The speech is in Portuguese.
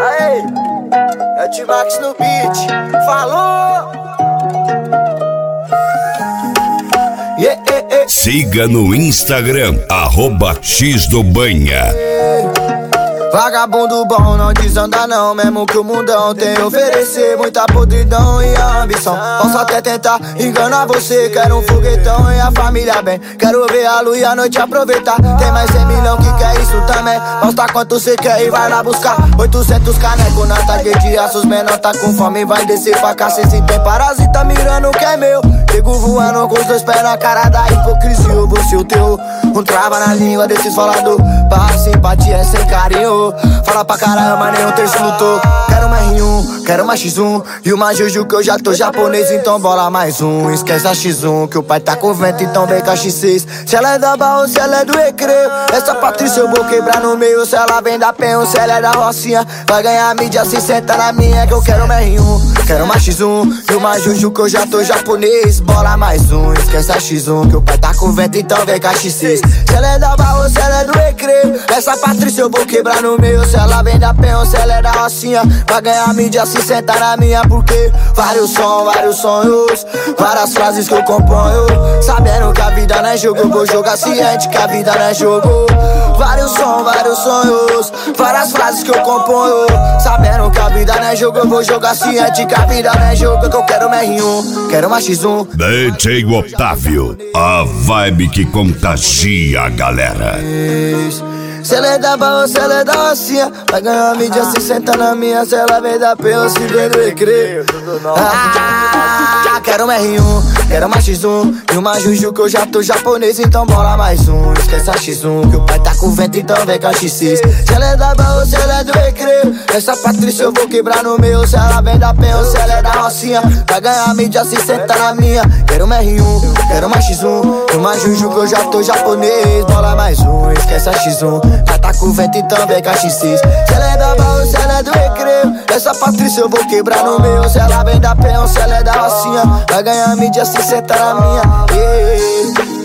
Aê, é o T-Max no beat. Falou! Siga no Instagram, @xdobanha. Vagabundo bom não desanda não, mesmo que o mundão tem a oferecer muita podridão e a ambição. Posso até tentar enganar você, quero um foguetão e a família bem. Quero ver a lua e a noite aproveitar. Tem mais 100 milhão que quer isso também. Mostra quanto cê quer e vai lá buscar 800 caneco na tarde de aço. Os menor tá com fome, vai descer pra cá. Cê se tem parasita mirando o que é meu. Chego voando com os dois pés na cara da hipocrisia. Eu vou ser o teu, um trava na língua desses falador. Pra simpatia é sem carinho. Fala pra caramba, nenhum terço lutou. Quero uma R1, quero uma X1 e uma Juju que eu já tô japonês, então bola mais um. Esquece a X1 que o pai tá com vento, então vem com a X6. Se ela é da Barro, se ela é do Recreio, essa Patrícia eu vou quebrar no meio. Se ela vem da Penho, se ela é da Rocinha, vai ganhar mídia, se senta na minha. Que eu quero uma R1, quero uma X1 e uma Juju que eu já tô japonês. Bola mais um, esquece a X1 que o pai tá com vento, então vem com a X6. Se ela é da Barro, se ela é do Recreio, essa Patrícia eu vou quebrar no meio. Se ela vem da Penho, se ela é da Rocinha, vai ganhar mídia, se senta na minha. Porque vários sons, vários sonhos, várias frases que eu componho, sabendo que a vida não é jogo, eu vou jogar ciente que a vida não é jogo. Vários sons, vários sonhos, várias frases que eu componho, sabendo que a vida não é jogo, eu vou jogar ciente que a vida não é jogo. Que eu quero uma R1, quero uma X1. DJ Otávio, a vibe que contagia a galera. Se ela é da Barro, se ela é da Rocinha, vai ganhar mídia, se senta na minha. Se ela vem da Penho, se vem do Recreio. Quero uma R1, quero uma X1 e uma Juju que eu já tô japonês, então bola mais um. Esquece a X1 que o pai tá com vento, então vem com a X6. Se ela é da Barro, se ela é do Recreio, essa Patrícia eu vou quebrar no meio. Se ela vem da Penho, se ela é da Rocinha, vai ganhar mídia, se senta na minha. Quero uma R1, quero uma X1 e uma Juju que eu já tô japonês, bola mais um. Esquece a X1, pai tá com vento, então vem com a X6. Se ela é da Barro, se ela é do Recreio, essa Patrícia eu vou quebrar no meio. Se ela vem da Penho, se ela é da Rocinha, vai ganhar mídia, se senta na minha.